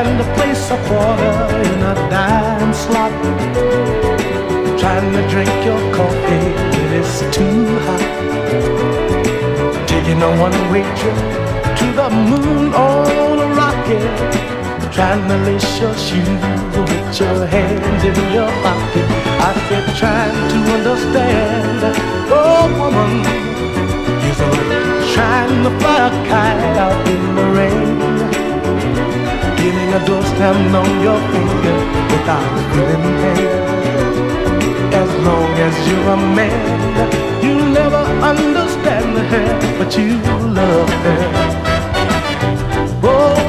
trying to place a quarter in a dime slot, trying to drink your coffee when it's too hot, taking a one-way trip to the moon on a rocket, trying to lace your shoes with your hands in your pocket. I said trying to understand, oh woman, is trying to fly a kite out in the rain, getting a door slammed on your finger without feeling pain. As long as you're a man, you never understand her, but you love her. Oh,